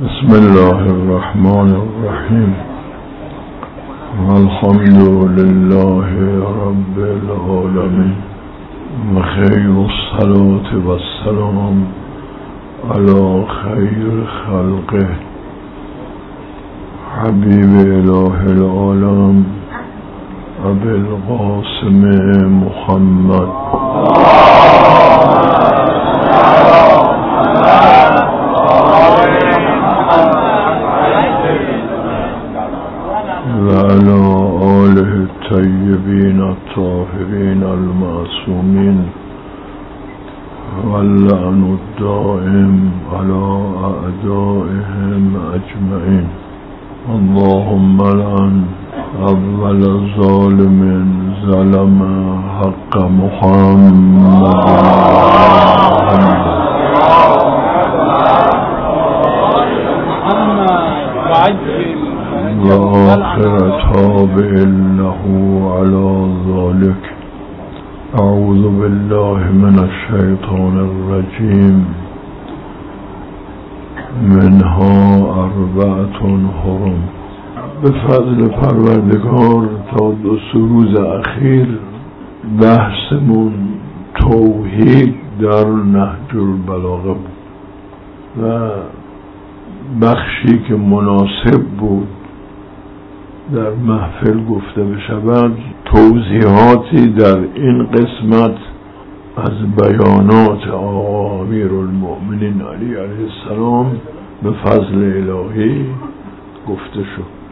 بسم الله الرحمن الرحیم الحمد لله رب العالمین و خیر الصلاة و السلام علی خیر خلقه حبیب اله العالم ابی القاسم محمد و علی آله الطیبین الطاهرین المعصومین و اللعن الدائم علی اعدائهم اجمعین. اللهم لعن اول ظالم ظلم حق محمد و آخر تابع له على ذلك. اعوذ بالله من الشیطان الرجیم. منها اربعة حرم. به فضل پروردگار تا 2 روز اخیر بحثمون توحید در نهج البلاغه بود و بخشی که مناسب بود در محفل گفته بشود توضیحاتی در این قسمت از بیانات آقا امیرالمؤمنین علی علیه السلام به فضل الهی گفته شد.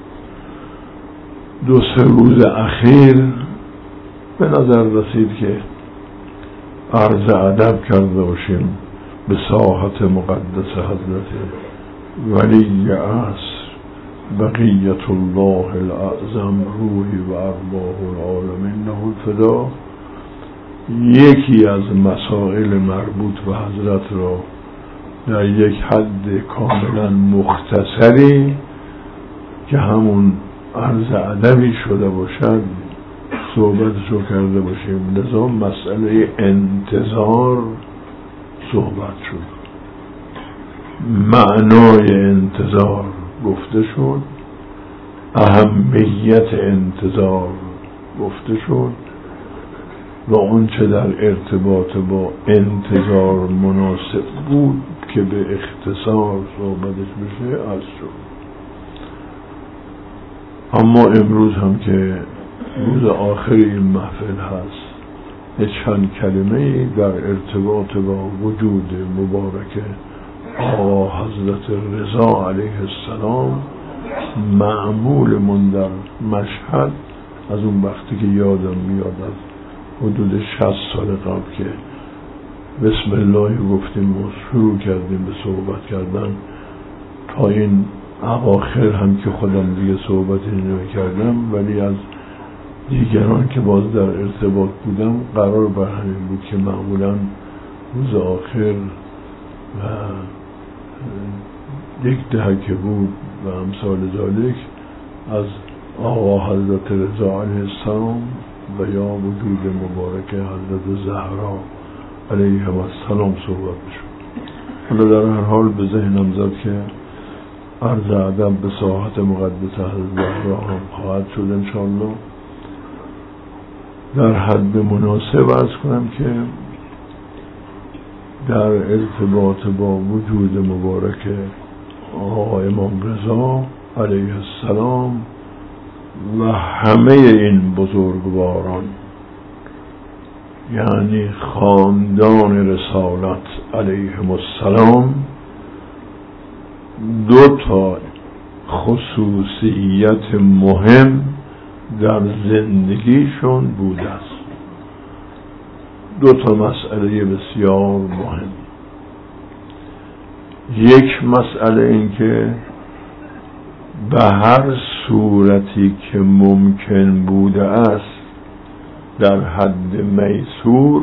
2-3 روز اخیر به نظر رسید که عرض ادب کرده باشیم به ساحت مقدس حضرت ولی عصر بقیت الله الاعظم روحی و ارواح العالمین له الفدا یکی از مسائل مربوط به حضرت را در یک حد کاملا مختصری که همون عرض ادبی شده باشد صحبتش رو کرده باشیم. لذا مسئله انتظار صحبت شد، معنای انتظار گفته شد، اهمیت انتظار گفته شد و اون چه در ارتباط با انتظار مناسب بود که به اختصار صحبتش بشه از شد. اما امروز هم که روز آخر این محفل هست چند کلمه‌ای در ارتباط با وجود مبارک آقا حضرت رضا علیه السلام معمولمون در مشهد از اون وقتی که یادم میاد از حدود 60 سال قبل که بسم الله گفتیم و شروع کردیم به صحبت کردن تا این اواخر هم که خودم دیگه صحبتی نمی‌کردم ولی از دیگران که باز در ارتباط بودم قرار بر همین بود که معمولا روز آخر و یک دهه که بود و امثال ذالک از آقا حضرت رضا علیه السلام و یا وجود مبارک حضرت زهرا علیه السلام صحبت بشود. حالا در هر حال به ذهنم زد که عرض ادب به ساحت مقدس حضرت زهرا هم خواهد شد انشاءالله. در حد مناسب عرض کنم که در ارتباط با وجود مبارک آقا امام رضا علیه السلام و همه این بزرگواران یعنی خاندان رسالت علیهم السلام 2 خصوصیت مهم در زندگیشون بوده است. 2 مسئله بسیار مهم. یک مسئله این که به هر صورتی که ممکن بوده است در حد میسور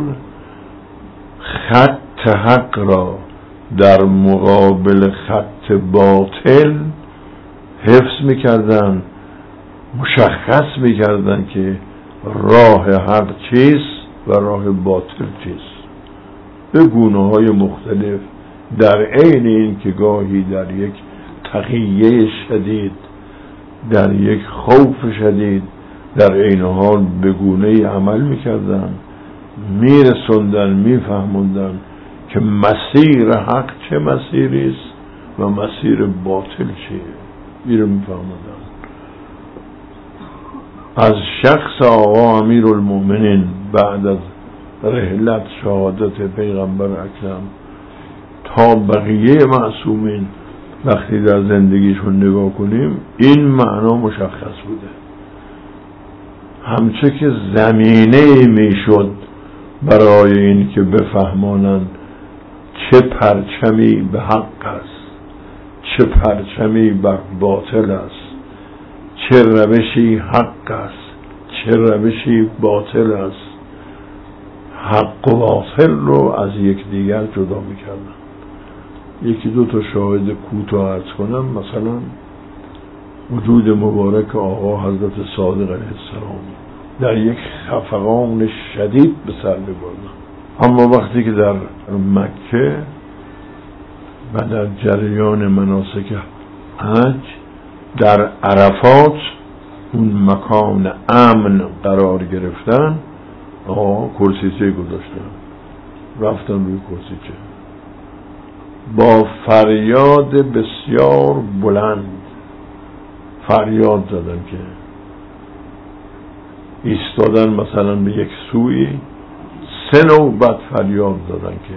خط حق را در مقابل خط باطل حفظ میکردن، مشخص میکردن که راه حق چیست و راه باطل چیست. به گونه‌های مختلف در عین این که گاهی در یک تقیه شدید، در یک خوف شدید، در عین حال به گونه‌ای عمل میکردن، میرسوندن، میفهموندن که مسیر حق چه مسیری است و مسیر باطل چیه، میفهموندن. از شخص آقا امیرالمؤمنین بعد از رحلت شهادت پیغمبر اکرم تا بقیه معصومین وقتی در زندگیشون نگاه کنیم این معنا مشخص بوده، همچه که زمینه میشد برای این که بفهمانند چه پرچمی به حق است، چه پرچمی بر باطل است، چه روشی حق است، چه روشی باطل است. حق و باطل رو از یکدیگر جدا میکردن. یکی دو تا شاهد کوتاه عرض کنم. مثلا وجود مبارک آقا حضرت صادق علیه السلام در یک خفقان شدید به سر می‌بردن، اما وقتی که در مکه و در جریان مناسک حج در عرفات اون مکان امن قرار گرفتن، کرسیچه گذاشتن، رفتن روی کرسیچه با فریاد بسیار بلند فریاد زدن که ایستادن، مثلا به یک سوی 3 نوبت فریاد زدن که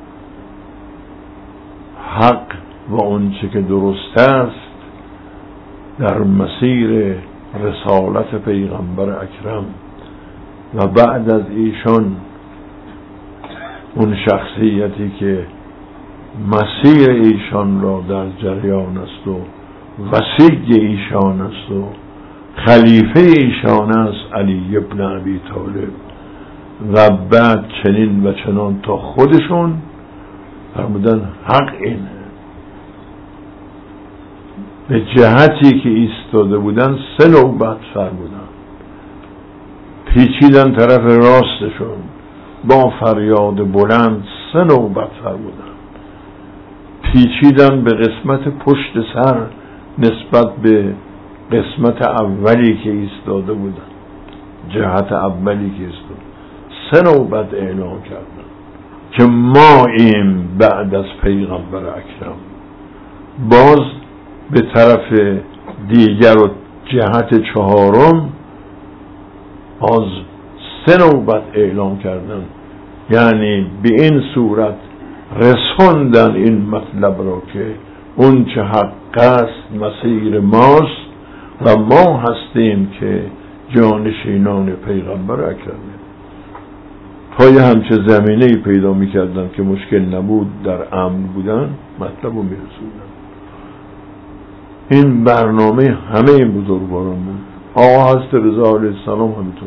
حق و اون چه که درست است در مسیر رسالت پیغمبر اکرم و بعد از ایشان اون شخصیتی که مسیر ایشان را در جریان است و وسیع ایشان است و خلیفه ایشان است، علی ابن ابی طالب، و بعد چنین و چنان تا خودشون فرمودن حق اینه. به جهتی که ایستاده بودن 3 نوبت فرمودن، پیچیدن طرف راستشون با فریاد بلند 3 نوبت فرمودن، پیچیدن به قسمت پشت سر نسبت به قسمت اولی که ایستاده بودن، جهت اولی که ایستاده 3 نوبت اعلام کردن که ما این بعد از پیغمبر اکرم. باز به طرف دیگر و جهت 4م باز 3 نوبت اعلام کردن، یعنی به این صورت رسوندن این مطلب را که اون چه حق است مسیر ماست و ما هستیم که جانشینان پیغمبر اکرمه. تا یه همچه زمینه‌ای پیدا می‌کردن که مشکل نبود، در امن بودن، مطلب رو می‌رسوندن. این برنامه همه این بزرگواران بود. آقا حضرت رضا علیه السلام همینطور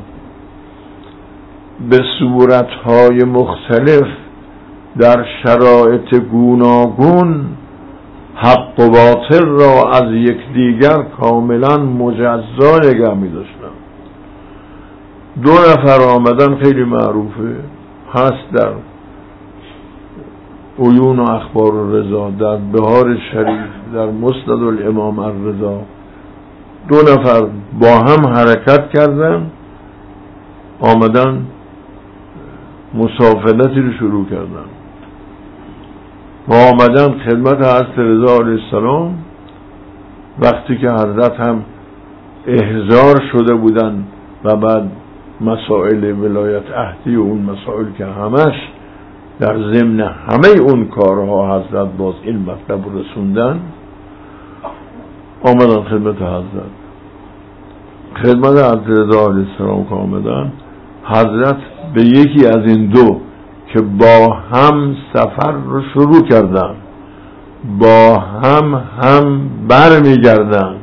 به صورت‌های مختلف در شرایط گوناگون حق و باطل را از یکدیگر کاملا مجزا نگه می‌داشتن. 2 نفر آمدن، خیلی معروفه، هست در عیون و اخبار الرضا، در بهار شریف، در مسند الامام الرضا. 2 نفر با هم حرکت کردن، آمدن مسافلتی رو شروع کردن و آمدن خدمت حضرت رضا علیه السلام. وقتی که حضرت هم احضار شده بودن و بعد مسائل ولایت عهدی و اون مسائل که همش در ضمن همه اون کارها حضرت باز این مطلب رسوندن، آمدن خدمت حضرت. خدمت حضرت رضا علیه السلام که آمدن، حضرت به یکی از این 2 که با هم سفر رو شروع کردن، با هم برمیگردن،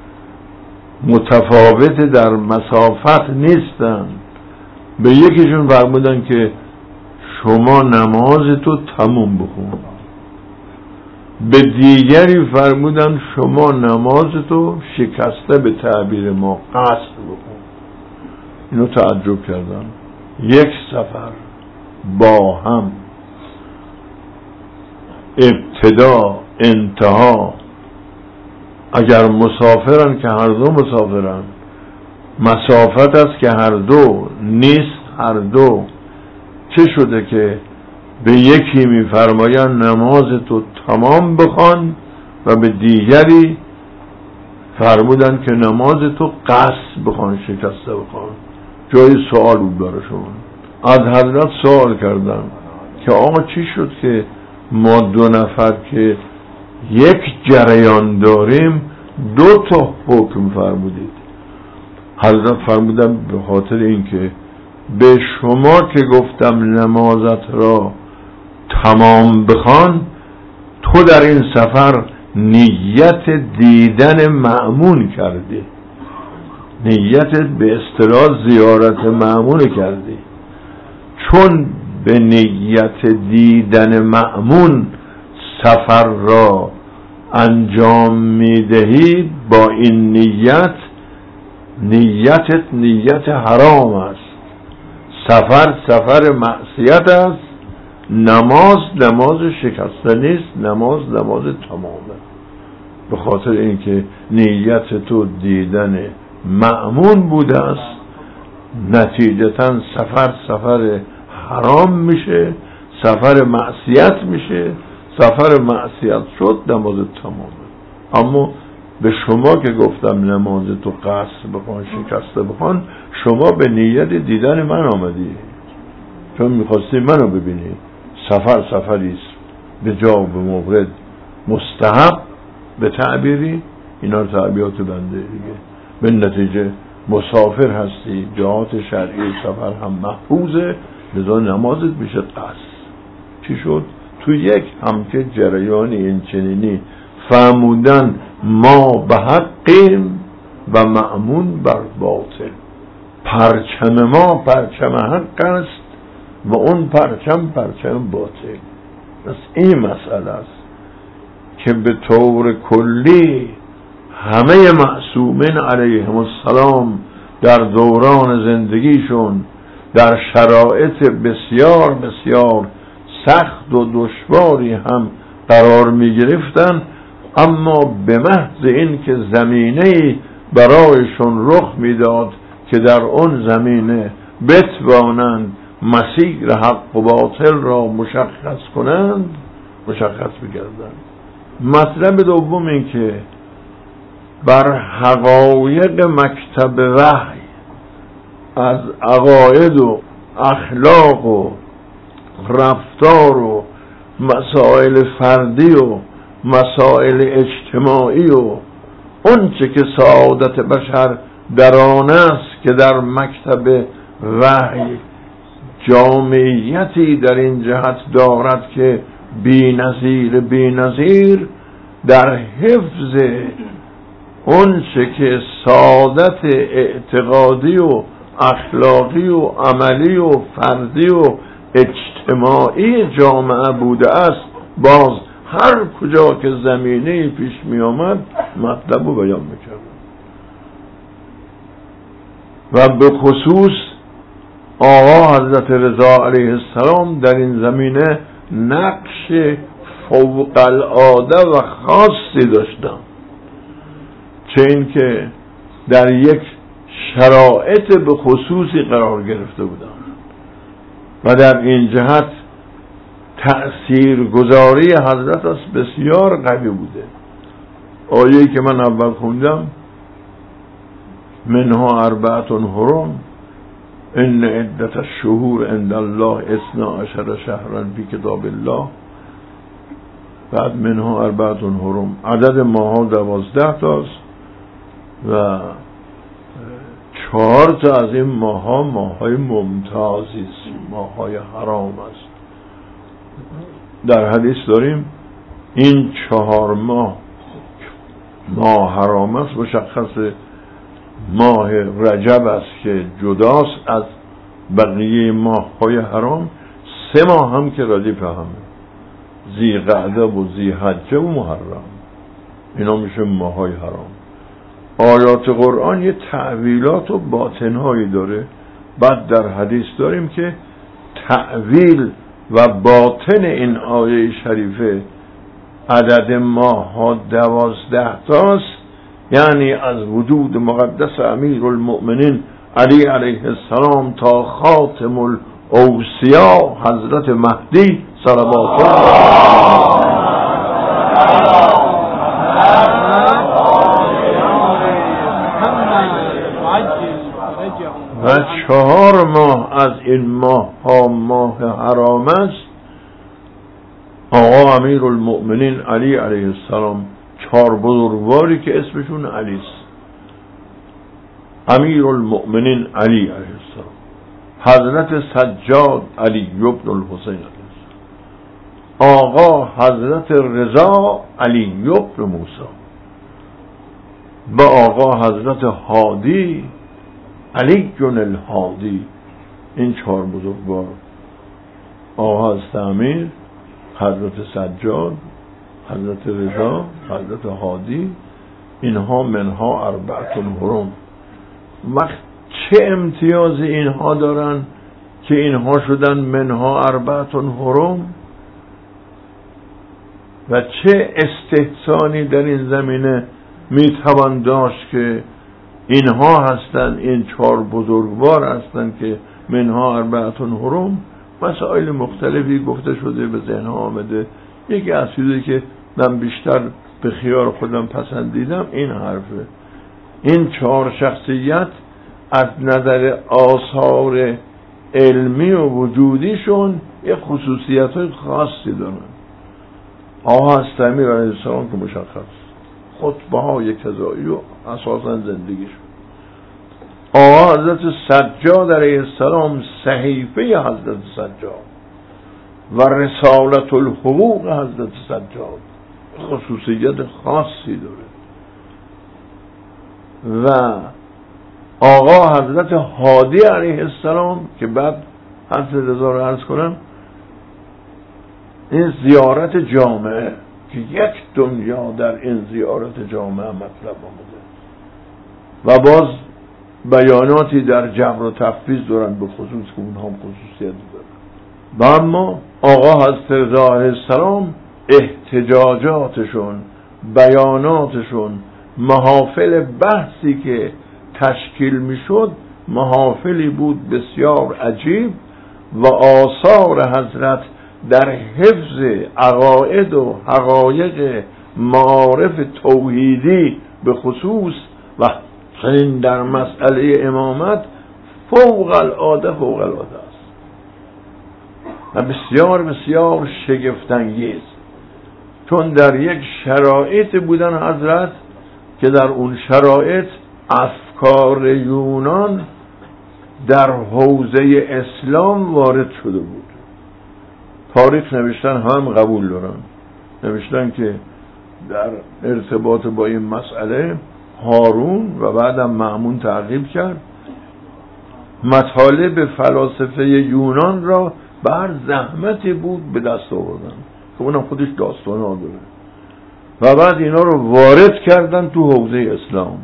متفاوت در مسافت نیستن، به یکیشون فرمودن که شما نمازتو تموم بخون، به دیگری فرمودن شما نمازتو شکسته به تعبیر ما قصر بخون. اینو تعجب کردن. یک سفر با هم ابتدا انتها. اگر مسافرن که هر دو مسافرن، مسافت است که هر دو نیست هر دو. چه شده که به یکی میفرمایند نماز تو تمام بخوان و به دیگری فرمودن که نماز تو قصر بخوان، شکسته بخوان. جای سوال بود برای شما. از حضرت سوال کردم که آقا چی شد که ما دو نفر که یک جریان داریم دو تا حکم فرمودید؟ حضرت فرمودن به خاطر اینکه به شما که گفتم نمازت را تمام بخوان، تو در این سفر نیت دیدن مأمون کردی، نیت به اصطلاح زیارت مأمون کردی. چون به نیت دیدن مأمون سفر را انجام میدهی، با این نیت، نیتت نیت حرام است، سفر معصیت است، نماز شکسته نیست، نماز تمامه. به خاطر اینکه نیت تو دیدن مأمون بوده است، نتیجتاً سفر حرام میشه، سفر معصیت میشه. سفر معصیت شد، نماز تمامه. اما به شما که گفتم نماز تو قصر بخوان، شکسته بخوان، شما به نیت دیدن من آمدی، چون میخواستی منو ببینی. سفریست به جا و به مورد، مستحب به تعبیری، اینا تعبیرات بنده دیگه. به نتیجه مسافر هستی، جهات شرعی سفر هم محفوظه، لذا نمازت میشه قصر. چی شد؟ تو یک هم که جریان این چنینی فرمودن ما به حقیم و مأمون بر باطل. پرچم ما پرچم حق است و اون پرچم باطل. پس این مسئله است که به طور کلی همه معصومین علیهم السلام در دوران زندگیشون در شرایط بسیار بسیار سخت و دشواری هم قرار می گرفتن، اما به محض این که زمینه‌ای برایشون رخ میداد که در اون زمینه بتوانند مسیر حق و باطل را مشخص کنند، مشخص بگردند. مطلب دوم این که بر حقایق مکتب وحی از عقاید و اخلاق و رفتار و مسائل فردی و مسائل اجتماعی و اون چه که سعادت بشر در آن است که در مکتب وحی جامعیتی در این جهت دارد که بی‌نظیر در حفظ اون چه که سعادت اعتقادی و اخلاقی و عملی و فردی و اجتماعی جامعه بوده است، باز هر کجا که زمینه پیش می آمد مطلب رو بیان میکرد. و به خصوص آقا حضرت رضا علیه السلام در این زمینه نقش فوق العاده و خاصی داشتن، چه این که در یک شرایط به خصوصی قرار گرفته بودن و در این جهت تأثیرگذاری حضرت است بسیار قوی بوده. آیه‌ای که من اول خوندم، منها اربعة حرم ان عدة الشهور عند الله 12 شهرا فی کتاب الله، بعد منها اربعة حرم، عدد ماها 12 تاست و 4 تا از این ماها ماهای ممتازی است، ماهای حرام است. در حدیث داریم این 4 ماه حرام است. مشخص ماه رجب است که جداست از بقیه ماه‌های حرام. 3 ماه هم که ردیف همه، ذی‌قعده و ذی‌حجه و محرم، اینا میشه ماه‌های حرام. آیات قرآن یه تعویلات و باطن‌هایی داره. بعد در حدیث داریم که تعویل و باطن این آیه شریفه عدد ماه ها 12 تاست، یعنی از وجود مقدس امیرالمؤمنین علی علیه السلام تا خاتم الاوصیا حضرت مهدی صلوات الله و 4 ماه از این ماه ها ماه حرام است. آقا امیرالمؤمنین علی علیه السلام 4 بزرگواری که اسمشون علی است. امیرالمؤمنین علی علیه السلام، حضرت سجاد علی ابن الحسین علیه السلام، آقا حضرت رضا علی ابن موسی و آقا حضرت هادی علی الهادی. این 4 بزرگوار، آقا حضرت امیر، حضرت سجاد، حضرت رضا، حضرت هادی، اینها منها 4 حرم. چه امتیاز اینها دارن که اینها شدن منها 4 حرم و چه استحسانی در این زمینه میتوان داشت که اینها هستند، این 4 بزرگوار هستند که منها 4 حرم. مسائل مختلفی گفته شده، به ذهن آمده. یکی از چیزی که من بیشتر به خیال خودم پسندیدم این حرفه. این 4 شخصیت از نظر آثار علمی و وجودیشون یه خصوصیت‌های خاصی دارن. آقا حضرت امیر علیه السلام که مشخص خطبه‌های کذایی و اساساً زندگیشون. آقا حضرت سجاد علیه السلام صحیفه حضرت سجاد و رسالت الحقوق حضرت سجاد خصوصیت خاصی داره. و آقا حضرت هادی علیه السلام که بعد حضرت رضا رو عرض کنم، این زیارت جامعه که یک دنیا در این زیارت جامعه مطلب آمده و باز بیاناتی در جبر و تفویض دارن به خصوص که اونها هم خصوصیت دارن. و اما آقا حضرت رضا علیه السلام احتجاجاتشون، بیاناتشون، محافل بحثی که تشکیل میشد محافلی بود بسیار عجیب و آثار حضرت در حفظ عقاید و حقایق معارف توحیدی به خصوص و این در مسئله امامت فوق العاده است و بسیار بسیار شگفت‌انگیز، چون در یک شرایط بودن حضرت که در اون شرایط افکار یونان در حوزه اسلام وارد شده بود. تاریخ نوشتن هم قبول دارن، نوشتن که در ارتباط با این مسئله هارون و بعدم مأمون تعقیب کرد، مطالب فلاسفه یونان را بر زحمتی بود به دست آوردن که اونم خودش داستان ها داره و بعد اینا رو وارد کردن تو حوزه اسلام.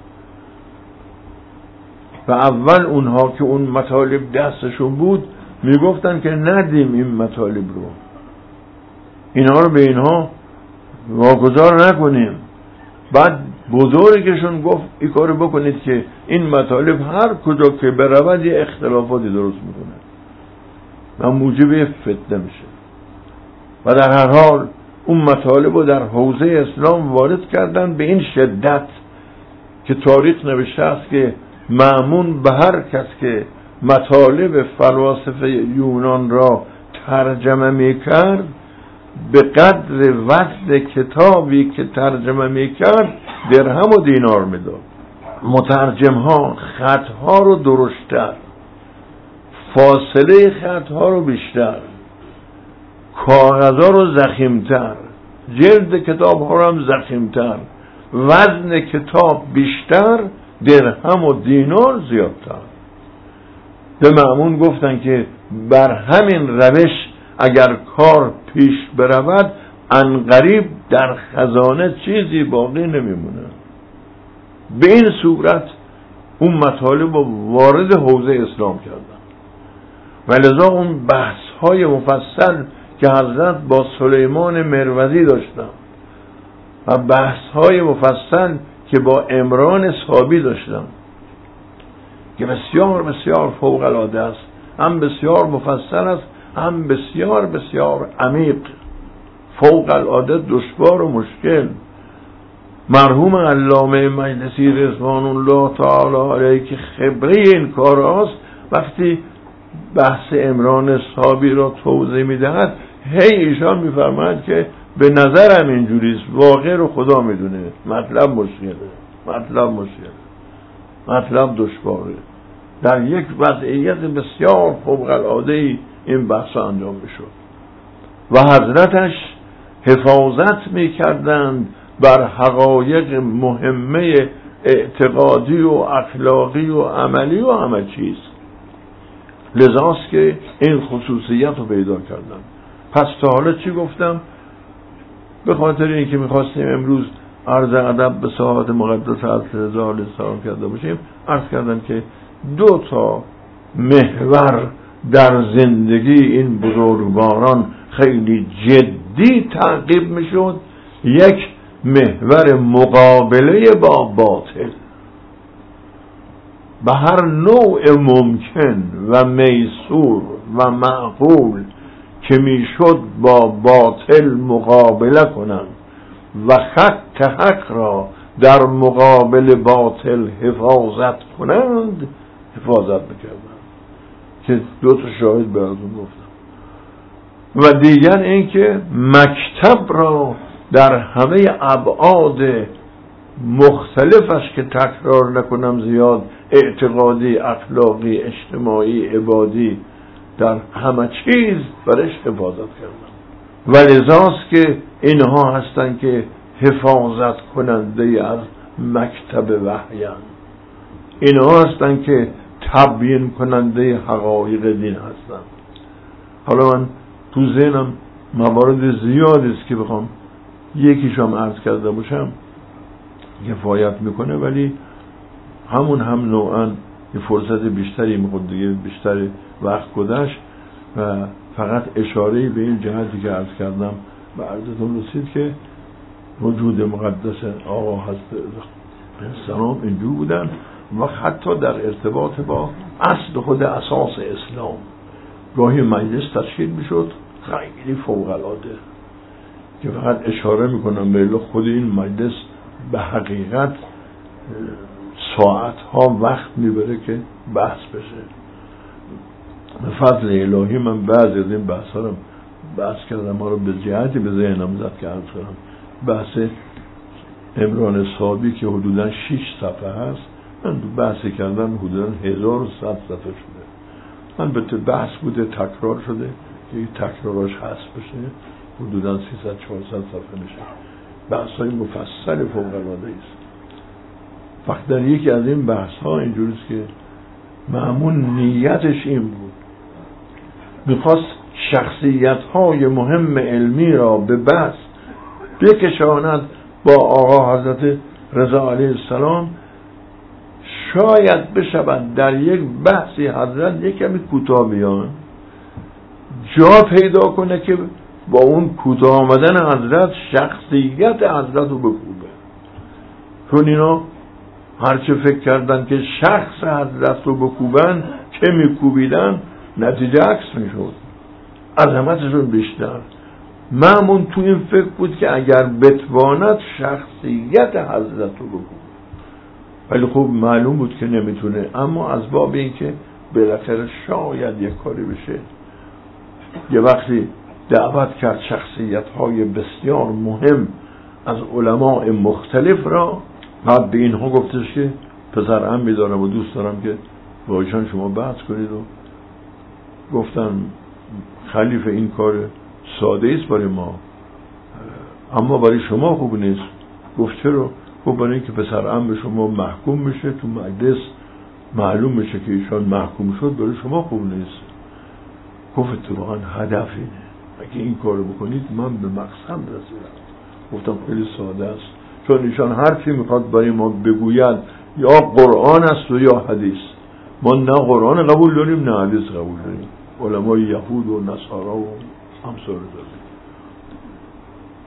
و اول اونها که اون مطالب دستشون بود میگفتن که ندیم این مطالب رو، اینا رو به اینها واگذار نکنیم. بعد بزرگشون گفت این کارو بکنید که این مطالب هر کجا که برود یه اختلافاتی درست میکنه و موجب فتنه میشه. و در هر حال اون مطالب رو در حوزه اسلام وارد کردن به این شدت که تاریخ نوشته است که مأمون به هر کس که مطالب فلاسفه یونان را ترجمه میکرد به قدر وزن کتابی که ترجمه میکرد درهم و دینار میداد. مترجم ها خط ها رو درشتر، فاصله خط ها رو بیشتر، کاغذ ها رو ضخیمتر، جلد کتاب ها رو هم ضخیمتر، وزن کتاب بیشتر، درهم و دینار زیادتر. به مأمون گفتن که بر همین روش اگر کار پیش برود عنقریب در خزانه چیزی باقی نمیمونه. به این صورت اون مطالب رو وارد حوزه اسلام کردن و لذا اون بحث های مفصل که حضرت با سلیمان مروزی داشتن و بحث‌های مفصل که با عمران صابی داشتم که بسیار بسیار فوق العاده است، هم بسیار مفصل است، هم بسیار بسیار عمیق، فوق العاده دشوار و مشکل. مرحوم علامه مجلسی رضوان الله تعالی علیه که خبره این کار هاست، وقتی بحث عمران صابی را توضیح میدهد هی ایشان میفرماید که به نظرم اینجوریست، واقع رو خدا میدونه، مطلب دشواره. در یک وضعیت بسیار فوق العاده این بحث انجام میشد و حضرتش حفاظت میکردند بر حقایق مهمه اعتقادی و اخلاقی و عملی و همه چیز. لذاست که این خصوصیت رو پیدا کردن. پس تا حالا چی گفتم؟ به خاطر اینکه میخواستیم امروز عرض ادب به ساحات مقدس حضرت رضا علیه السلام کرده باشیم، عرض کردم که 2 محور در زندگی این بزرگواران خیلی جدی تعقیب میشد. یک محور مقابله با باطل به هر نوع ممکن و میسور و معقول که میشد با باطل مقابله کنند و خط حق را در مقابل باطل حفاظت کنند، حفاظت میکردند که 2 شاهد براتون گفتم. و دیگر اینکه مکتب را در همه ابعاد مختلفش که تکرار نکنم زیاد، اعتقادی، اخلاقی، اجتماعی، عبادی، در همه چیز برش حفاظت کردن. و لذاست که اینها هستن که حفاظت کننده از مکتب وحیان، اینها هستن که تبیین کننده حقایق دین هستن. حالا من تو ذهنم موارد زیادی است که بخوام یکیشم عرض کرده باشم کفایت میکنه، ولی همون هم نوعا یه فرصت بیشتری میخواد دیگه، بیشتر وقت گذشت و فقط اشاره به این جهتی که عرض کردم به عرضتون رسید که وجود مقدس آقا حضرت السلام اینجور بودن و حتی در ارتباط با اصل خود اساس اسلام گاهی مجلس تشکیل میشد خیلی فوق العاده که فقط اشاره میکنم به خود این مجلس به حقیقت ساعتها وقت میبره که بحث بشه. به فضل الهی من بعضی از این بحث ها رو بحث کردم، ما رو به جهتی به ذهنم زد که عرض کنم. بحث عمران صابی که حدودا 6 صفحه هست، من بحثی کردم حدودا 1100 صفحه شده. من به بحث بوده تکرار شده که این تکراراش هست بشه، حدودا 300-400 صفحه میشه. بحث های مفصل فوق العاده است. وقت در یکی از این بحث ها اینجوریست که معمول نیتش این بود، میخواست شخصیت های مهم علمی را به بحث بکشاند با آقا حضرت رضا علیه السلام، شاید بشود در یک بحثی حضرت یک کمی کوتاه بیان، جا پیدا کنه که با اون کوتاه آمدن حضرت شخصیت حضرت رو بکوبه. چون اینا هرچه فکر کردن که شخص حضرت رو بکوبن که میکوبیدن، نتیجه عکس میشد، عظمتشون بیشتر. معمون تو این فکر بود که اگر بتواند شخصیت حضرت رو بکوبه، ولی خب معلوم بود که نمیتونه. اما از باب این که بالاخره شاید یک کاری بشه، یه وقتی دعوت کرد شخصیت های بسیار مهم از علماء مختلف را. بعد به اینها گفتش که پسر عمی دارم و دوست دارم که با ایشان شما بحث کنید. و گفتن خلیفه این کار ساده است برای ما، اما برای شما خوب نیست. گفت چرا؟ گفت برای اینکه پسر عم شما محکوم میشه، تو مجلس معلوم میشه که ایشان محکوم شد، برای شما خوب نیست. گفت اتفاقا هدف اینه، اگه این کارو بکنید من به مقصد رسیدم. گفتم خیلی ساده است، چون ایشان هر چی میخواد برای ما بگوید یا قرآن است و یا حدیث. ما نه قرآن قبول داریم نه حدیث قبول داریم. علمای یهود و نصارا و همسال داریم.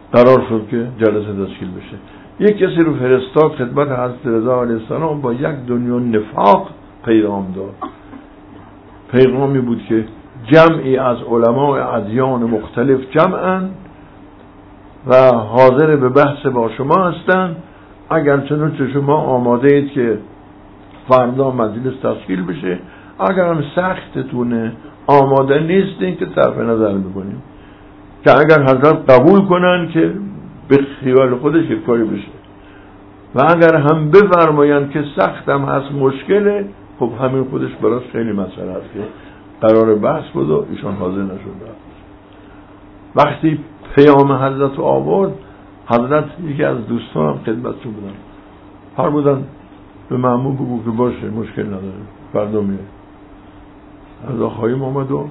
قرار شد که جلسه تشکیل بشه. یک کسی رو فرستاد خدمت حضرت رضا علیه السلام با یک دنیا نفاق پیغام داد. پیغامی بود که جمعی از علماء ادیان مختلف جمعن و حاضر به بحث با شما هستن. اگر چنانچه شما آماده اید که فردا مجلس تشکیل بشه، اگر هم سختتونه آماده نیستین که طرف نظر میکنیم که اگر حضرت قبول کنن که به خیال خودش یک کاری بشه و اگر هم بفرماین که سختم هست مشکله، خب همین خودش براش خیلی مسئله هست که قرار بحث بود و ایشان حاضر نشد. وقتی پیام حضرت آورد، حضرت یکی از دوستانم خدمتشون بودن، فرمودن به مأمون بگو که باشه مشکل نداره فردا میره. حضرت خواهیم آمد و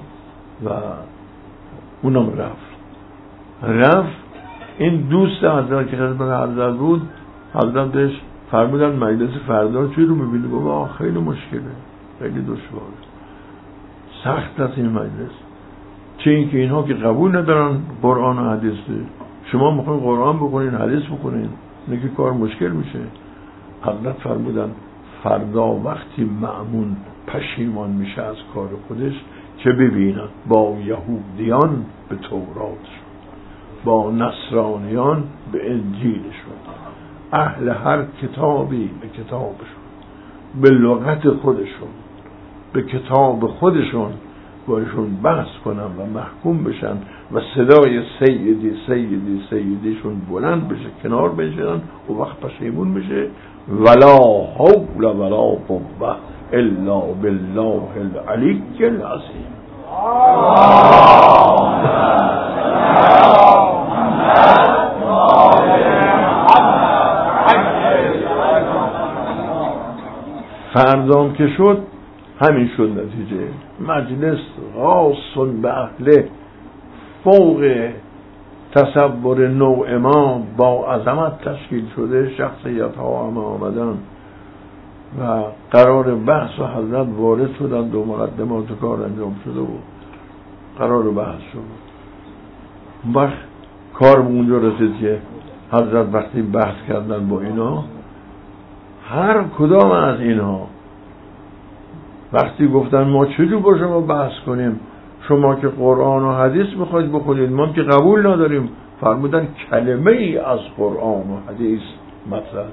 اونم رفت. این دوست حضرت که خدمت حضرت بود، حضرت بهش فرمودن مجلس فردا چی رو میبینی؟ بابا خیلی مشکله، خیلی دشواره، سخت است این مجلس. چه این که اینها که قبول ندارن قرآن و حدیث، شما میخواین قرآن بکنین حدیث بکنین، اینه که کار مشکل میشه. حضرت فرمودن فردا وقتی مأمون پشیمان میشه از کار خودش، که ببیند با یهودیان به تورات شد، با نصرانیان به انجیل شد، اهل هر کتابی به کتابشون، به لغت خودشون، به کتاب خودشون بایشون بحث کنن و محکوم بشن و صدای سیدی سیدی سیدیشون بلند بشه، کنار بشن و وقت پشیمون بشه. ولا حول ولا قوة الا بالله العلی العظیم. فردام که شد همین شد نتیجه. مجلس غاص به اهله، فوق تصور نوع ما، با عظمت تشکیل شده، شخصیت ها همه آمدن و قرار بحث و حضرت وارد شدند و مقدمات کار انجام شده و قرار بحث شد. وقت کار به اونجا رسید که حضرت وقتی بحث کردن با اینا، هر کدام از اینها وقتی گفتن ما چجور با شما بحث کنیم، شما که قرآن و حدیث میخواید بخونید ما که قبول نداریم، فرمودن کلمه ای از قرآن و حدیث مطرحه،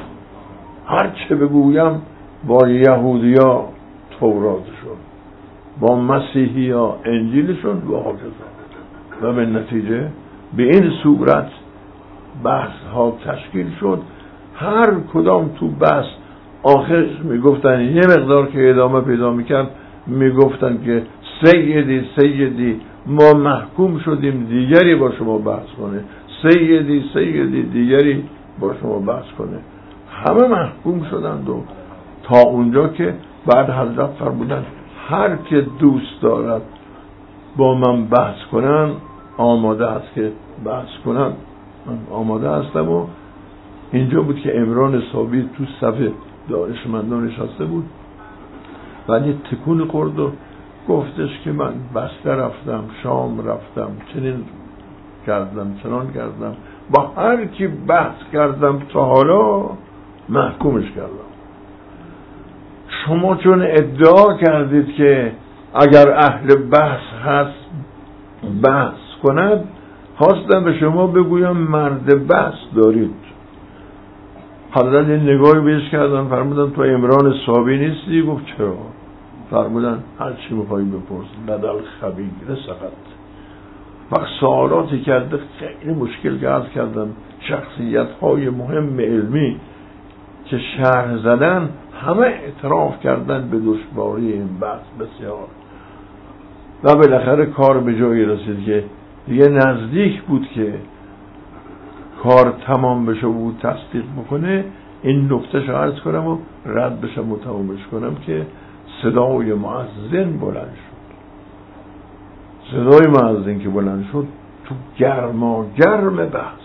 هر چه بگویم با یهودیا توراتشون، با مسیحیا انجیلشون و حاجزان. و به نتیجه به این صورت بحث ها تشکیل شد. هر کدام تو بحث آخرش میگفتن، یه مقدار که ادامه پیدا میکرد میگفتن که سیدی سیدی ما محکوم شدیم دیگری با شما بحث کنه، سیدی سیدی دیگری با شما بحث کنه. همه محکوم شدند و تا اونجا که بعد حضرت فرمودن هر که دوست دارد با من بحث کنن آماده است که بحث کنن. من آماده هستم. و اینجا بود که عمران صابی تو صف دانشمندان نشسته بود، ولی تکون خورد و گفتش که من بسته رفتم، شام رفتم، چنین کردم، چنان کردم، با هر کی بحث کردم تا حالا محکومش کردم. شما چون ادعا کردید که اگر اهل بحث هست بحث کند، خواستم به شما بگویم مرد بحث دارید. حضرت نگاهی بهش کردن، فرمودن تو عمران صابی نیستی؟ گفت چرا؟ فرمودن هر چی میخوایی بپرس، لدل خبیر سقط. وقت سوالاتی کرده خیلی مشکل گرد کردن، شخصیت های مهم علمی که شرح زدن همه اعتراف کردن به دشواری این بحث بسیار. و بالاخره کار به جایی رسید که دیگه نزدیک بود که کار تمام بشه و تصدیق بکنه. این نکته شو عرض کنم و رد بشم و تمامش کنم که صدای مؤذن بلند شد. صدای مؤذن که بلند شد تو گرم بحث،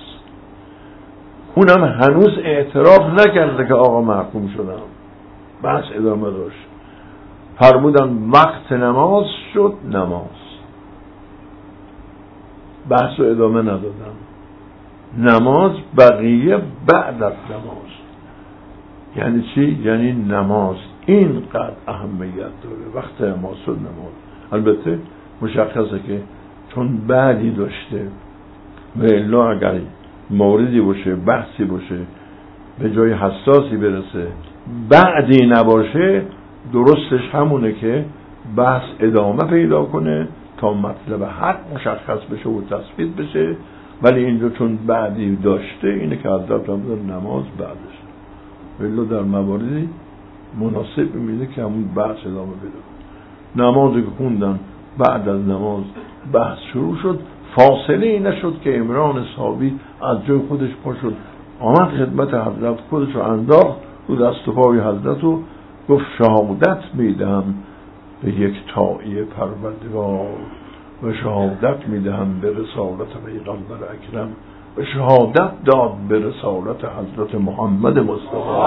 اونم هنوز اعتراف نکرده که آقا محکوم شدم، بحث ادامه داشت. فرمودن وقت نماز شد، نماز. بحث رو ادامه ندادم. نماز بقیه بعد از نماز. یعنی چی؟ یعنی نماز اینقدر اهمیت داره. وقت نماز شد نماز. البته مشخصه که چون بعدی داشته و الا اگر موردی باشه، بحثی باشه، به جای حساسی برسه، بعدی نباشه، درستش همونه که بحث ادامه پیدا کنه تا مطلب حق مشخص بشه و تثبیت بشه. ولی اینجا چون بعدی داشته، اینه که حضرت فرمودن نماز بعدش. ولی در مواردی مناسب میده که همون بحث ادامه پیدا کنه. نمازی که خوندن بعد از نماز بحث شروع شد، فاصله ای نشد که عمران صحابی از جای خودش پا شد، آمد خدمت حضرت، خودش رو انداخت رو دست و پای حضرت و گفت شهادت میدهم به یک طاعی پروردگار و شهادت میدهم به رسالت پیغمبر اکرم و شهادت داد به رسالت حضرت محمد مصطفی.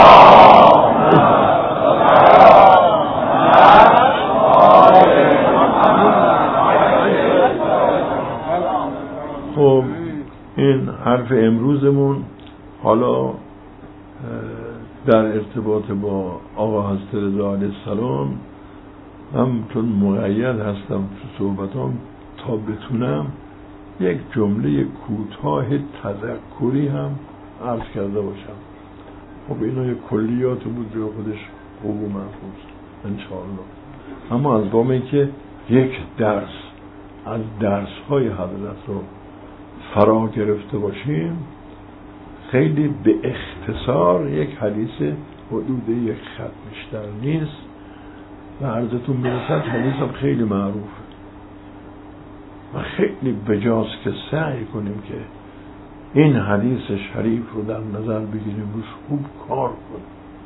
خب این حرف امروزمون حالا در ارتباط با آقا حضرت رضا علیه السلام، هم چون مقید هستم تو صحبتام تا بتونم یک جمله کوتاه تذکری هم عرض کرده باشم. خب اینا یک کلیات بود جای خودش خوب و محفوظ انشاءالله. اما از بامی که یک درس از درس‌های حضرت رو فرا گرفته باشیم، خیلی به اختصار یک حدیث حدود یک خط بیشتر نیست و عرضتون برسد. حدیث هم خیلی معروفه و خیلی بجاست که سعی کنیم که این حدیث شریف رو در نظر بگیریم، روش خوب کار کنیم.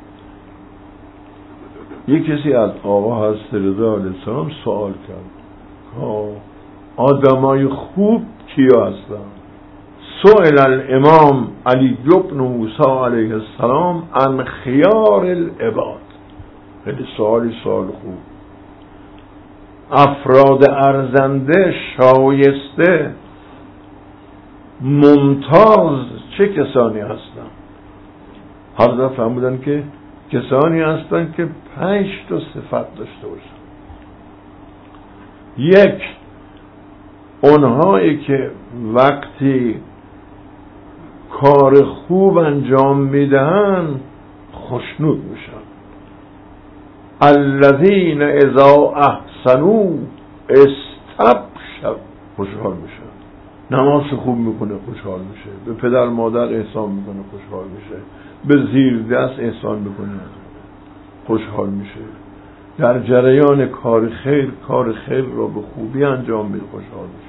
یک کسی از آقا حضرت رضا علیه السلام سوال کرد که آدمای خوب کیا هستن؟ سئل الامام علی بن موسی علیه السلام عن خیار العباد. خیلی سوال خوب. افراد ارزنده، شایسته، ممتاز چه کسانی هستند؟ حضرت فرمودن که کسانی هستند که 5 تا صفت داشته باشند. یک، اونهایی که وقتی کار خوب انجام میدهن خوشنود میشن. الذین اذا احسنوا استبشروا، خوشحال میشن. نماز خوب میکنه خوشحال میشه، به پدر مادر احسان میکنه خوشحال میشه، به زیر دست احسان میکنه خوشحال میشه، در جریان کار خیر رو به خوبی انجام میده خوشحال میشه.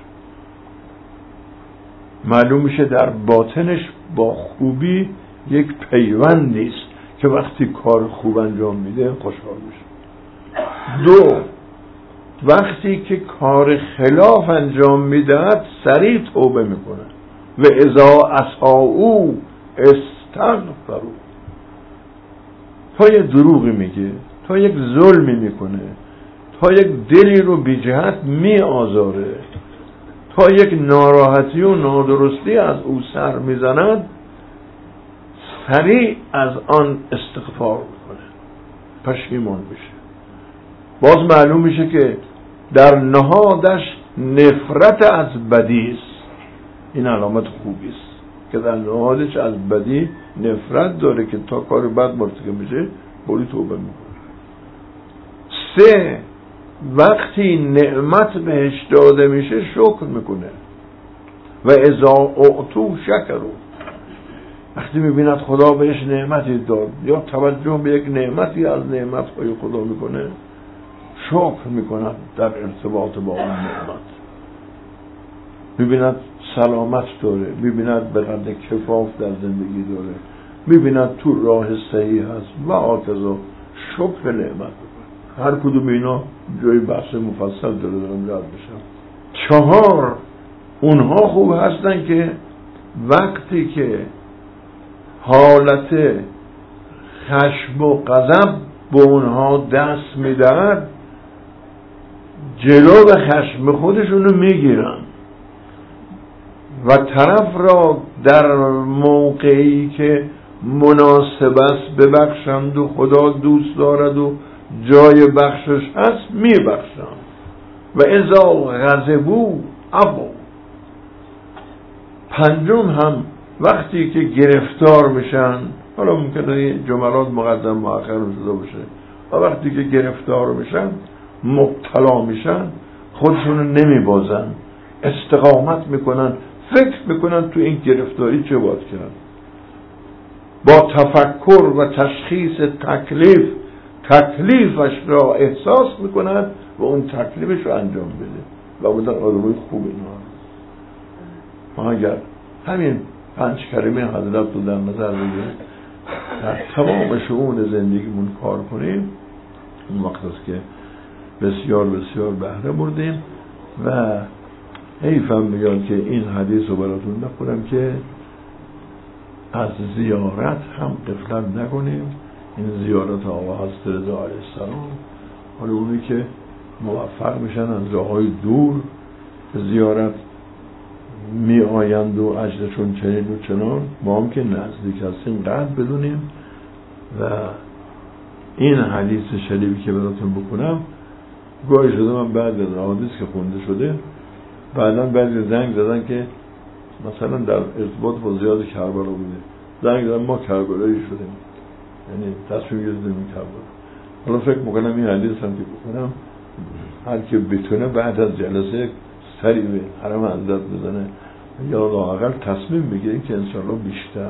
معلوم میشه در باطنش با خوبی یک پیوندی است که وقتی کار خوب انجام میده خوشحال میشه. 2، وقتی که کار خلاف انجام میدهد سریع توبه میکنه. و اذا اساءوا استغفروا. تا یک دروغی میگه، تا یک ظلمی میکنه، تا یک دلی رو بی جهت میآزاره، تا یک ناراحتی و نادرستی از او سر میزند، سریع از آن استغفار میکنه، پشیمان میشه. باز معلوم میشه که در نهادش نفرت از بدی است. این علامت خوبی است که در نهادش از بدی نفرت داره که تا کار بد مرتکب میشه بوری توبه میکنه. 3، وقتی نعمت بهش داده میشه شکر میکنه. و اذا اعطوا شکروا. وقتی میبیند خدا بهش نعمتی داد یا توجه به یک نعمتی از نعمتهای خدا میکنه، شکر میکند در ارتباط با اون نعمت. میبیند سلامت داره، میبیند به قدر کفاف در زندگی داره، میبیند تو راه صحیح هست و آتزا شکر نعمت بکنه. هر کدوم اینا جای بحث مفصل دارم یاد بشم. 4، اونها خوب هستن که وقتی که حالت خشم و غضب به اونها دست میدهد جلو خشم خودشونو میگیرن و طرف را در موقعی که مناسب است ببخشند و خدا دوست دارد و جای بخشش هست میبخشند و اذا غضبوا عفوا. پنجم هم وقتی که گرفتار میشن، حالا ممکنه جملات مقدم مؤخر شده باشه، و وقتی که گرفتار میشن مبتلا میشن خودشونو نمیبازن، استقامت میکنن، فکر میکنن تو این گرفتاری چه باید کرد، با تفکر و تشخیص تکلیفش را احساس میکنن و اون تکلیفش رو انجام بده و بودن آدمای خوب اینا. ما اگر همین 5 کلمه حضرت رو در نظر بگیریم، در تمام شؤون زندگیمون کار کنیم، اون وقت است که بسیار بسیار بهره بردیم. و حیفم میاد که این حدیث رو براتون نخونم که از زیارت هم غفلت نکنیم. این زیارت آقا حضرت رضا علیه السلام، حالا اونی که موفق میشن از جاهای دور به زیارت می آیند و اجرشون چنین و چنان، ما هم که نزدیک هستیم قدر بدونیم. و این حدیث شریفی که براتون بکنم، گاهی شده من بعد از حدیث که خونده شده بعدا بعضی زنگ زدن که مثلا در ارتباط با زیاد کربلا بوده، زنگ زدن ما کربلایی شدیم، یعنی تصمیم گرفتیم کربلا. حالا فکر میکنم این حدیث هم که بکنم هر که بتونه بعد از جلسه سری به حرم حضرت بزنه یا لااقل تصمیم بگیره که انشاءالله بیشتر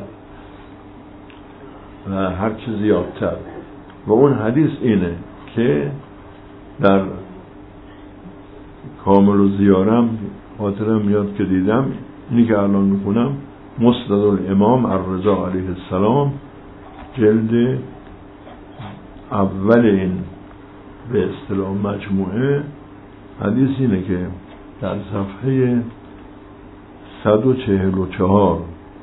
و هر چه زیادتر. و اون حدیث اینه که در کامل و زیارم خاطرم میاد که دیدم، اینی که الان میکنم، مسند الامام الرضا علیه السلام جلد اول این به اصطلاح مجموعه، حدیث اینه که در صفحه 144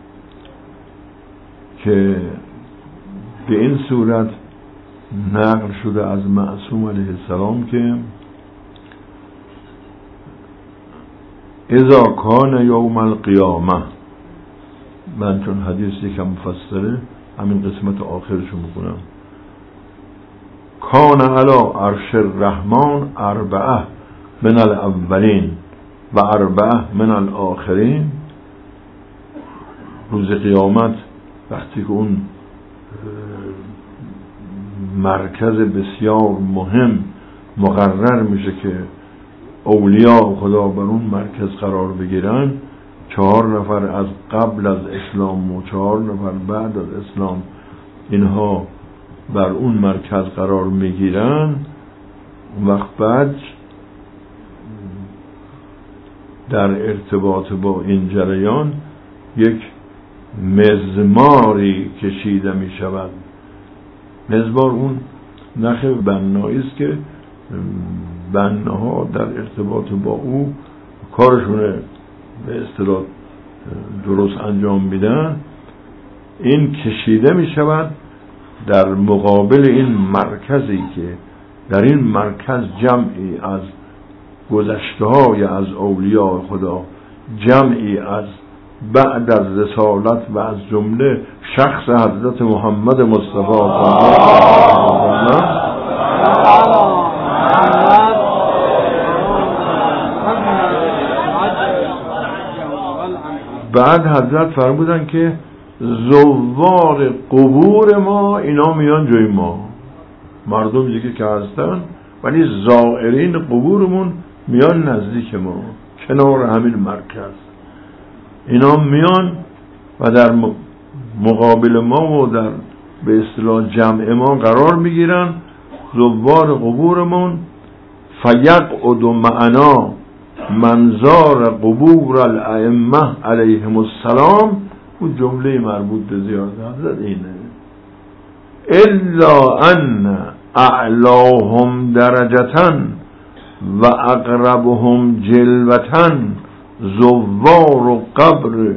که به این صورت نقل شده از معصوم علیه السلام که اذا کان یوم القیامه، من چون حدیثی که مفصله همین قسمت آخرشو میکنم، کان علی عرش الرحمن 4 من الاولین و 4 من الاخرین. روز قیامت وقتی که اون مرکز بسیار مهم مقرر میشه که اولیاء خدا بر اون مرکز قرار بگیرن، 4 نفر از قبل از اسلام و 4 نفر بعد از اسلام اینها بر اون مرکز قرار میگیرن. اون وقت بعد در ارتباط با این جریان یک مزماری کشیده می شود. مزمار اون نخ بنایی است که بناها در ارتباط با او کارشونه به اصطلاح درست انجام میدن. این کشیده می شود در مقابل این مرکزی که در این مرکز جمعی از گذشته‌های از اولیاء خدا، جمعی از بعد از رسالت و از جمله شخص حضرت محمد مصطفی بعد حضرت فرمودن که زوار قبور ما اینا میان جای ما، مردم دیگه که هستن ولی زائرین قبورمون میان نزدیک ما، کنار همین مرکز اینا میان و در مقابل ما و در به اصطلاح جمع ما قرار میگیرن. زوار قبورمون فیقعد معنا منظار قبور الائمه علیهم السلام، اون جمله مربوط به زیارت حضرت اینه، الا ان اعلاهم درجة و اقربهم جلوة زوار قبر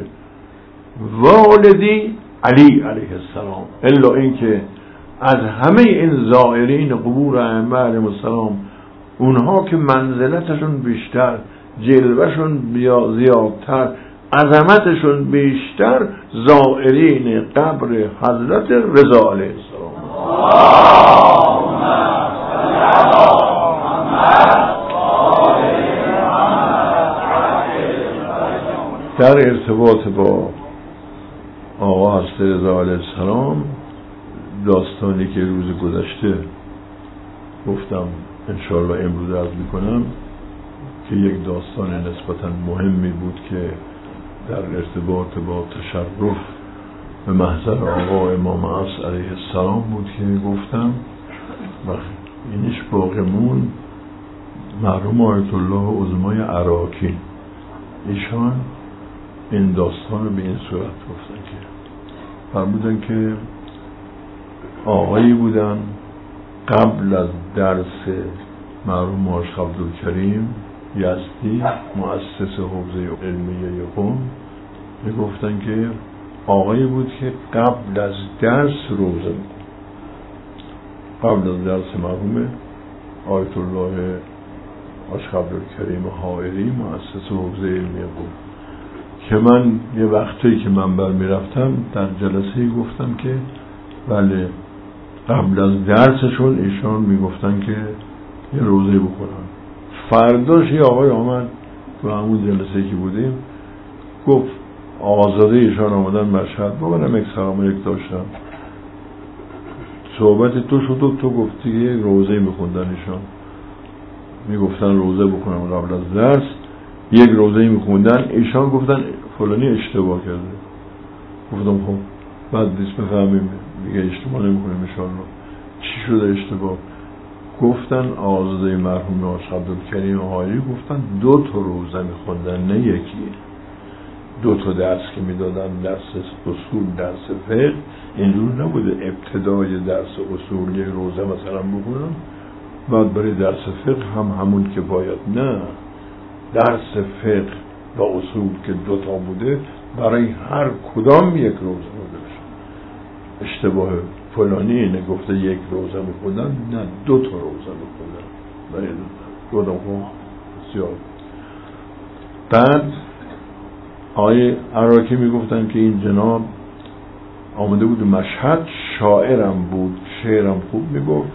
والدی علی علیه السلام. الا این که از همه این زائرین قبور ائمه علیهم السلام، اونها که منزلتشون بیشتر، جلوهشون زیادتر، عظمتشون بیشتر زائرین قبر حضرت رضا علیه السلام. در ارتباط با آقا حضرت رضا علیه السلام داستانی که روز گذشته گفتم انشاءالله امروز عرض میکنم که یک داستان نسبتا مهمی بود که در ارتباط با تشرف به محضر آقا امام عصر علیه السلام بود که گفتم و اینش باقیمون مرحوم آیت الله عظمای عراقی ایشان این داستان رو به این صورت گفتن که فرمودن که آقایی بودن قبل از درس مرحوم آقا عبدالکریم یزدی مؤسس حوزه علمیه قم میگفتن که آقایی بود که قبل از درس روزه می‌خوند، قبل از درس مرحوم آیت الله آقا عبدالکریم حائری مؤسس حوزه علمیه قم که من یه وقتی که منبر میرفتم در جلسه گفتم که بله قبل از درسشون ایشان میگفتن که یه روزه بخورن. فرداش یه آقای آمد تو همون جلسه که بودیم گفت آقازاده ایشان آمدن مشهد با منم یک سلام یک داشتم صحبت تو شد و تو گفتی که یک روزه میخوندن ایشان میگفتن روزه بکنم قبل از درس یک روزه میخوندن ایشان گفتن فلانی اشتباه کرده. گفتم خب بعد دیست بفهمیم دیگه اشتباه نمیکنیم انشاءالله. چی شده اشتباه؟ گفتن آزاده مرحوم آقا عبدالکریم حائری گفتن 2 تا روزه میخوندن نه یکی، 2 تا درس که میدادن درس اصول درس فقه اینجور نبوده ابتدای درس اصول یک روزه مثلا بکنن بعد برای درس فقه هم همون که باید، نه درس فقه و اصول که 2 تا بوده برای هر کدام یک روزه بوده. اشتباه فلانی اینه گفته یک روزه میخوندن نه 2 تا روزه میخوندن برای 2 تا بسیار. بعد آقای عراقی میگفتن که این جناب آمده بود مشهد شاعرم بود شعرم خوب میگفت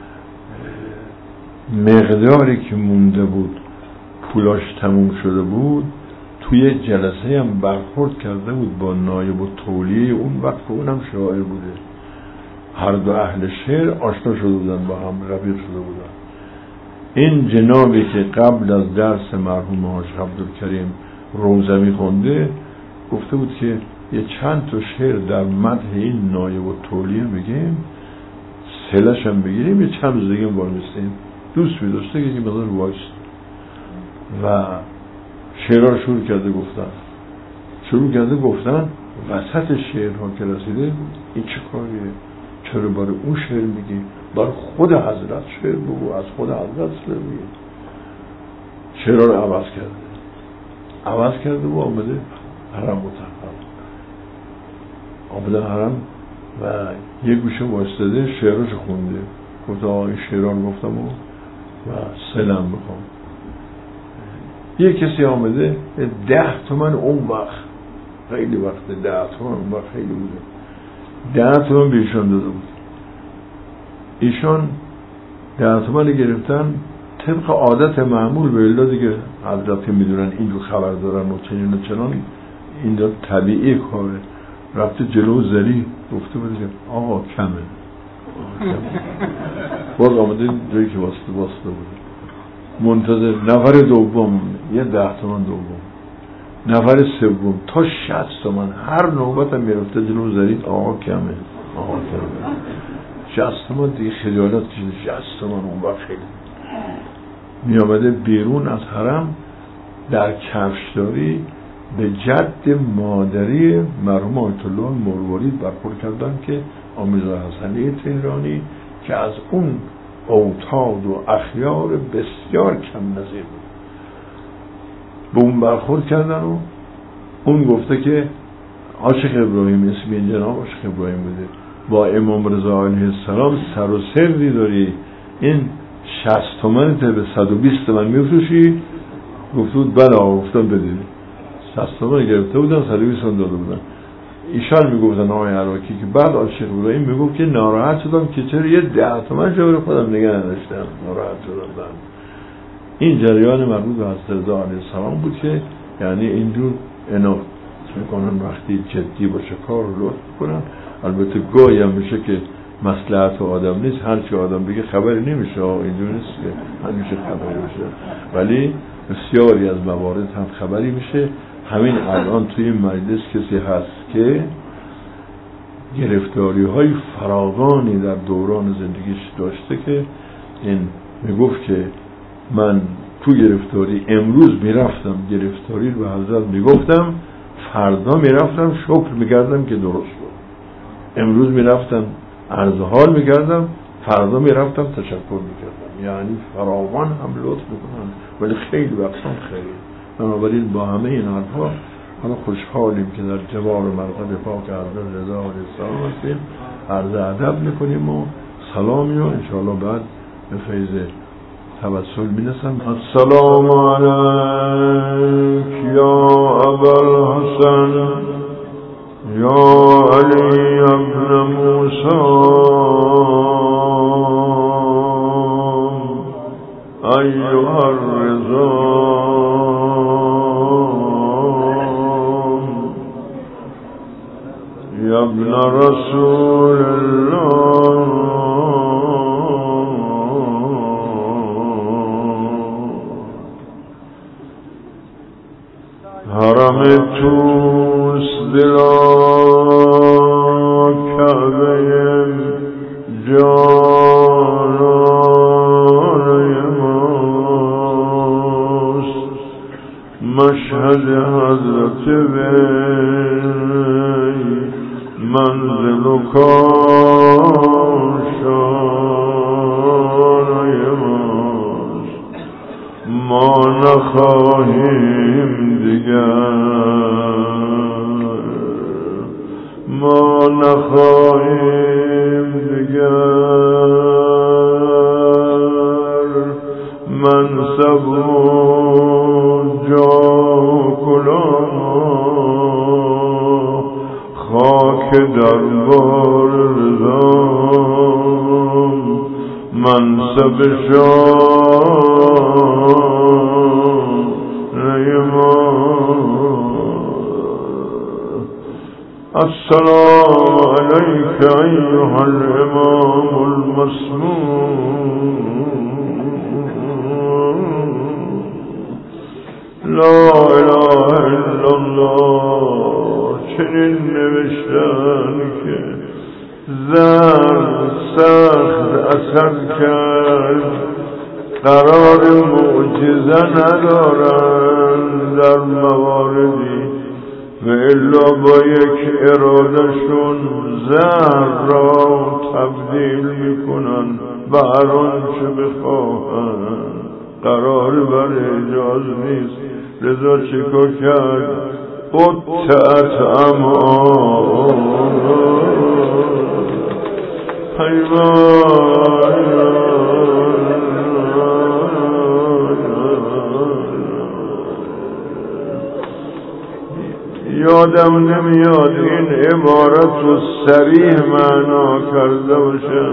مقداری که مونده بود پولاش تموم شده بود توی جلسه هم برخورد کرده بود با نایب التولیه اون وقت که اونم شاعر بوده، هر دو اهل شعر آشنا شده بودن با هم رفیق شده بودن. این جنابی که قبل از درس مرحوم آقا عبدالکریم روزه میخونده گفته بود که یه چند تا شعر در مدح این نایب التولیه بگیم سلش هم بگیریم یه چند روز دیگه وایسیم. دوست می‌داشته که مقدار وایس و شعرها شروع کرده گفتن وسط شعرها که رسیده این چه کاریه؟ چرا برای اون شعر میگی؟ برای خود حضرت شعر بگو، از خود حضرت شعر میگی. شعرها رو عوض کرده و آمده حرم مطهر، آمده حرم و یه گوشه واسطه شعرهاش خونده گفت آقا این شعرها رو گفتم و سلم بخوام. یه کسی آمده 10 تومن اون وقت خیلی وقته 10 تومن اون وقت خیلی بوده 10 تومن به ایشان داده بود. ایشان 10 تومن گرفتن طبق عادت معمول به الا دیگه حضرت که میدونن این رو خبر دارن و چنین و چنان این دار طبیعی کاره رفته جلو زری گفته بوده آقا کمه باز آمده جایی که واسطه بوده منتظر نفر دوم یه 10 تومن دوم نفر سوم تا 60 تومن هر نوبت هم میرفته جلو زری آقا کمه 60 تومن دیگه خجالت کشیده 60 تومن اون وقت خیلی می آمده بیرون از حرم در کفشداری به جد مادری مرحوم آیت الله مروارید برخورد کردن که آمیرزا حسنی تهرانی که از اون اوتاد و اخیار بسیار کم نظیر بود به اون برخورد کردن و اون گفته که عاشق ابراهیم اسم این جناب عاشق ابراهیم بوده با امام رضا علیه السلام سر و سری داری این 60 تومن به 120 تومن میفروشی؟ گفت بود بله گفتم بدید 60 گرفته بودن، 120 داده بودن. ایشان میگفتن آقای عراقی که بعد از شیخ ابراهیم میگفت که ناراحت شدم که چرا یه 10 تومن جور خودم نگه نداشتم، ناراحت شدم. این جریان مربوط به حضرت رضا علیه السلام بود که یعنی اینجور عنایت میکنن، وقتی جدی باشه کار رو لطف کنن. البته گاهی هم میشه که مصلحت آدم نیست، هر چی آدم بگه خبری نمیشه، اینجور نیست که همیشه خبری میشه، ولی بسیاری از موارد هم خبری میشه. همین الان توی این مجلس کسی هست که گرفتاری های فراوانی در دوران زندگیش داشته که این میگفت که من تو گرفتاری امروز میرفتم گرفتاری رو به حضرت میگفتم، فردا میرفتم شکر میکردم که درست بود، امروز میرفتم عرض حال میکردم، فردا میرفتم تشکر میکردم. یعنی فراوان هم لطف میکنن، ولی خیلی وقتا خیلی. بنابراین با همه این حرفا حالا خوشحالیم که در جوار مرقد پاک حضرت رضا علیه السلام هستیم، عرض ادب میکنیم و سلامی و انشاءالله بعد به فیض توسل می‌رسم. السلام علیک یا ابوالحسن یا علی ابن موسی ایها الرضا یا ابن رسول الله حرم توس دلا کعبه جانان ماست، مشهد حضرت وی منزل و کاشانه ماست. ما نخواهیم دیگر، ما نخواهیم دیگر منصب و جا کلاه، خاک دربار رضا منصب السلام عليك أيها الإمام المسموم، لا إله إلا الله. چنین نوشتن که زرد سخت اثر کرد، قرار معجزه ندارن در مواردی و الا با یک ارادهشون زهر را تبدیل میکنن به هر آنچه بخواهن. قرار بر اجاز نیست. رضا چیکار کرد؟ قطعت امان یادم نمیاد این عبارت رو صریح معنا کرده باشم،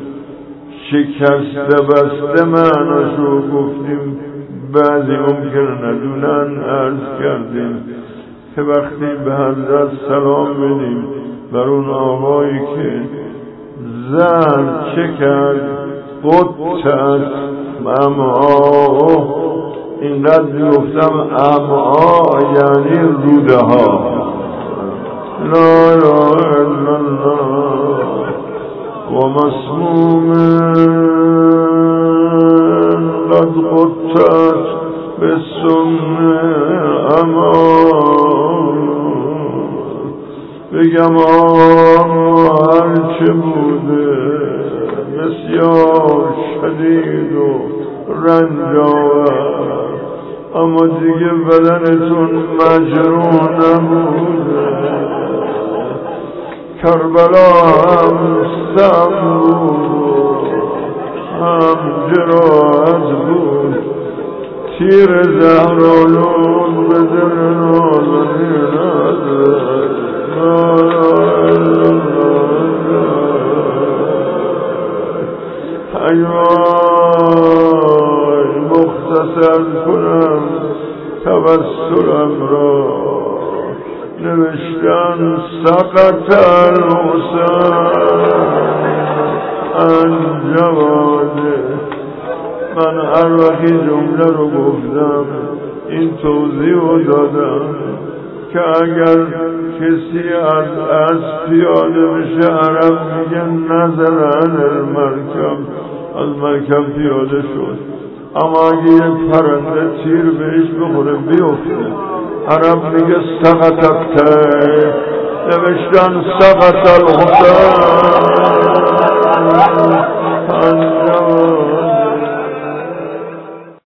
شکسته بسته معناشو گفتیم، بعضی ممکنه ندونن. عرض کردیم که وقتی به حضرت سلام بدیم بر اون آقایی که زن چه کرد، قطعت امعا، اینقدر گفتم امعا یعنی روده ها. لا اله الا الله. و مسموم قد قطعت بسم امان. بگم هرچه بوده بسیار شدید و رنجاور، اما دیگه بدنتون مجروح نبوده. کربلا هم سم بود هم جراحت بود، تیر زهرالون به دل نازنین ایوای مختصر کنم توسلم را، نوشتن سقط الحسین انجواده. من هر وقتی جمله رو گفتم این توضیح رو دادم که اگر کسی از پیاده بشه عرب میگه نزل عن المرکب، از مرکب پیاده شد. اما اگه یک پرنده تیر بهش بخوره بیفته عرب میگه سقط الطیر. نوشتن سقط الحسین